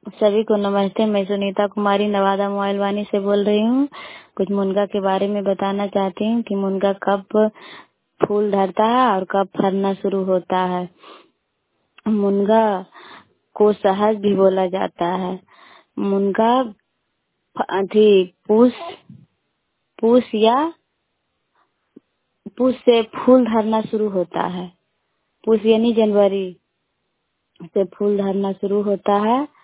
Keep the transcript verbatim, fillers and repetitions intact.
सभी को नमस्ते। मैं सुनीता कुमारी नवादा मोबाइल वाणी से बोल रही हूँ। कुछ मुनगा के बारे में बताना चाहती हूँ कि मुनगा कब फूल धरता है और कब फरना शुरू होता है। मुनगा को सहज भी बोला जाता है। मुनगा अथी पूस पूस या पूस से फूल धरना शुरू होता है। पूस यानी जनवरी से फूल धरना शुरू होता है